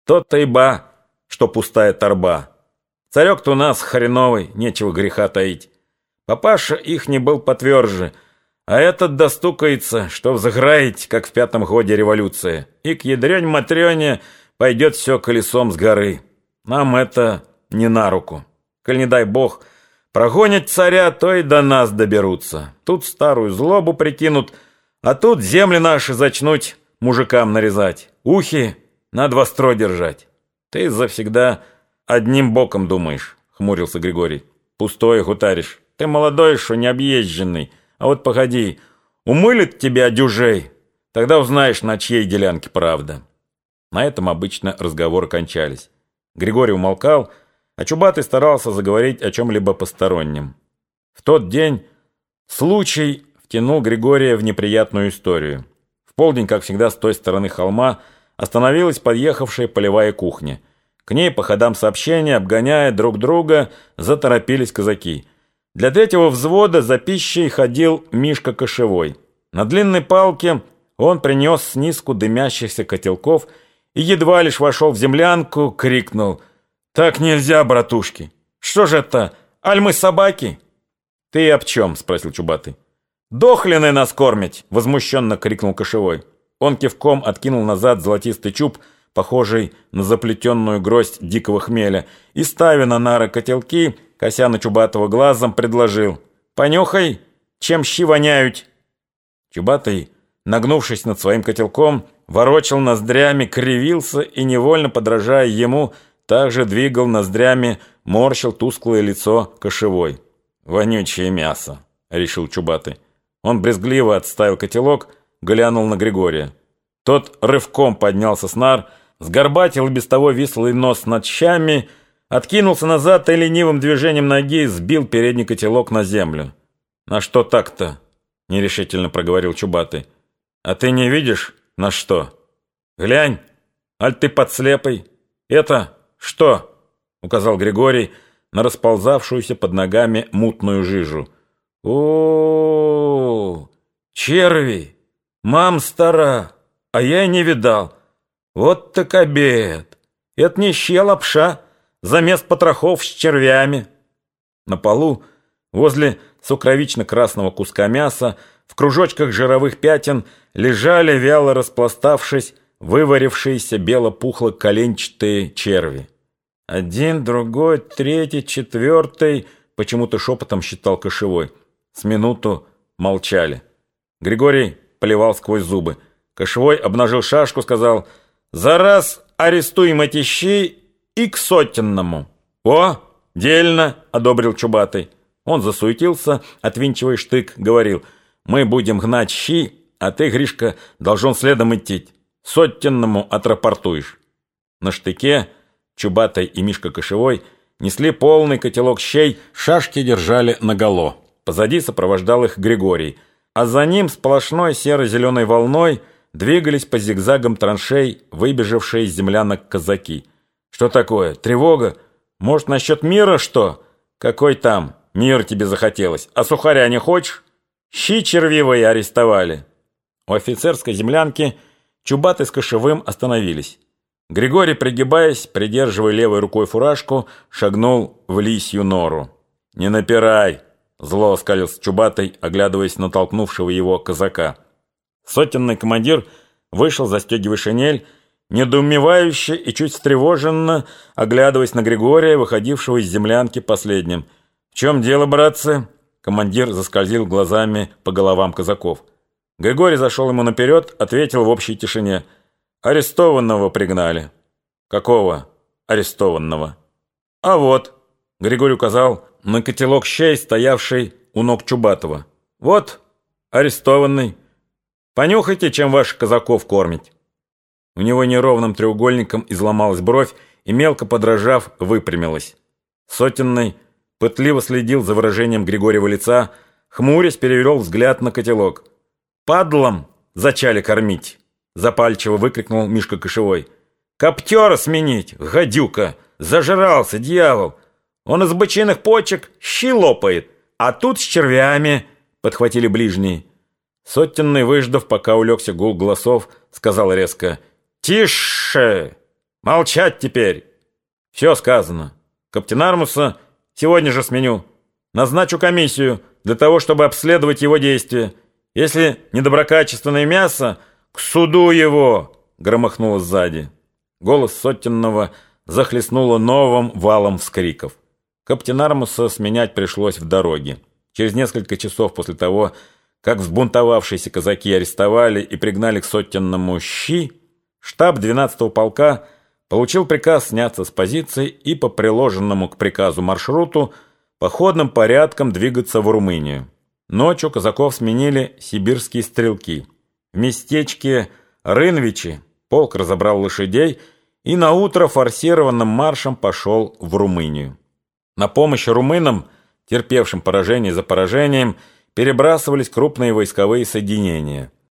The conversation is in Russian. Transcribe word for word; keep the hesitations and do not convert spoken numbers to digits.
Тот-то и ба, что пустая торба. Царек-то у нас хреновый, нечего греха таить. Папаша их не был потверже, а этот достукается, что взыграете, как в пятом годе революции, и к ядрёнь-матрёне пойдет все колесом с горы. Нам это не на руку. Коль не дай бог прогонят царя, то и до нас доберутся. Тут старую злобу прикинут, а тут земли наши зачнуть мужикам нарезать. Ухи надо востро держать. Ты завсегда одним боком думаешь, хмурился Григорий. Пустое гутаришь. Ты молодой, что не объезженный. А вот погоди, умылит тебя дюжей, тогда узнаешь, на чьей делянке правда. На этом обычно разговоры кончались. Григорий умолкал, а Чубатый старался заговорить о чем-либо постороннем. В тот день случай втянул Григория в неприятную историю. В полдень, как всегда, с той стороны холма остановилась подъехавшая полевая кухня. К ней по ходам сообщения, обгоняя друг друга, заторопились казаки. Для третьего взвода за пищей ходил Мишка Кошевой. На длинной палке он принес снизку дымящихся котелков и едва лишь вошел в землянку, крикнул: «Так нельзя, братушки! Что же это, аль мы собаки?» «Ты об чем?» — спросил Чубатый. «Дохлены нас кормить!» — возмущенно крикнул Кошевой. Он кивком откинул назад золотистый чуб, похожий на заплетенную гроздь дикого хмеля, и, ставя на нары котелки, кося на Чубатого глазом, предложил: «Понюхай, чем щи воняют!» Чубатый, нагнувшись над своим котелком, ворочал ноздрями, кривился и, невольно подражая ему, также двигал ноздрями, морщил тусклое лицо Кошевой. «Вонючее мясо», — решил Чубатый. Он брезгливо отставил котелок, глянул на Григория. Тот рывком поднялся с нар, сгорбатил без того вислый нос над щами, откинулся назад и ленивым движением ноги сбил передний котелок на землю. «На что так-то?» — нерешительно проговорил Чубатый. «А ты не видишь, на что? Глянь, аль ты подслепый? Это что?» — указал Григорий на расползавшуюся под ногами мутную жижу. «О-о-о! Черви! Мам стара! А я и не видал! Вот так обед! Это не щи, а лапша, замест потрохов с червями!» На полу, возле сукровично-красного куска мяса, в кружочках жировых пятен лежали, вяло распластавшись, выварившиеся бело-пухло-коленчатые черви. Один, другой, третий, четвертый, почему-то шепотом считал Кошевой. С минуту молчали. Григорий плевал сквозь зубы. Кошевой обнажил шашку, сказал: «За раз арестуем эти щи и к сотенному». «О, дельно!» — одобрил Чубатый. Он засуетился, отвинчивая штык, говорил: «Мы будем гнать щи, а ты, Гришка, должен следом идти. Сотенному отрапортуешь». На штыке Чубатый и Мишка Кошевой несли полный котелок щей, шашки держали наголо. Позади сопровождал их Григорий, а за ним сплошной серо-зеленой волной двигались по зигзагам траншей выбежавшие из землянок казаки. «Что такое? Тревога? Может, насчет мира что? Какой там? Мир тебе захотелось. А сухаря не хочешь? Щи червивые арестовали». У офицерской землянки Чубатый с Кошевым остановились. Григорий, пригибаясь, придерживая левой рукой фуражку, шагнул в лисью нору. «Не напирай!» — зло оскалился Чубатый, оглядываясь на толкнувшего его казака. Сотенный командир вышел, застегивая шинель, недоумевающе и чуть встревоженно, оглядываясь на Григория, выходившего из землянки последним. «В чем дело, братцы?» — командир заскользил глазами по головам казаков. Григорий зашел ему наперед, ответил в общей тишине: «Арестованного пригнали». «Какого арестованного?» «А вот», — Григорий указал на котелок щей, стоявший у ног Чубатова. «Вот, арестованный. Понюхайте, чем ваших казаков кормить». У него неровным треугольником изломалась бровь и, мелко подражав, выпрямилась. Сотенный пытливо следил за выражением Григорьева лица, хмурясь, перевел взгляд на котелок. «Падлом зачали кормить!» — запальчиво выкрикнул Мишка Кошевой. «Коптера сменить, гадюка! Зажрался, дьявол! Он из бычиных почек щи лопает, а тут с червями!» — подхватили ближние. Сотенный, выждав, пока улегся гул голосов, сказал резко: «Тише! Молчать теперь! Все сказано. Каптенармуса сегодня же сменю. Назначу комиссию для того, чтобы обследовать его действия. Если недоброкачественное мясо, к суду его!» Громыхнуло сзади. Голос Соттенного захлестнуло новым валом вскриков. Каптенармуса сменять пришлось в дороге. Через несколько часов после того, как взбунтовавшиеся казаки арестовали и пригнали к Соттенному щи, штаб двенадцатого полка получил приказ сняться с позиций и по приложенному к приказу маршруту походным порядком двигаться в Румынию. Ночью казаков сменили сибирские стрелки. В местечке Рынвичи полк разобрал лошадей и наутро форсированным маршем пошел в Румынию. На помощь румынам, терпевшим поражение за поражением, перебрасывались крупные войсковые соединения.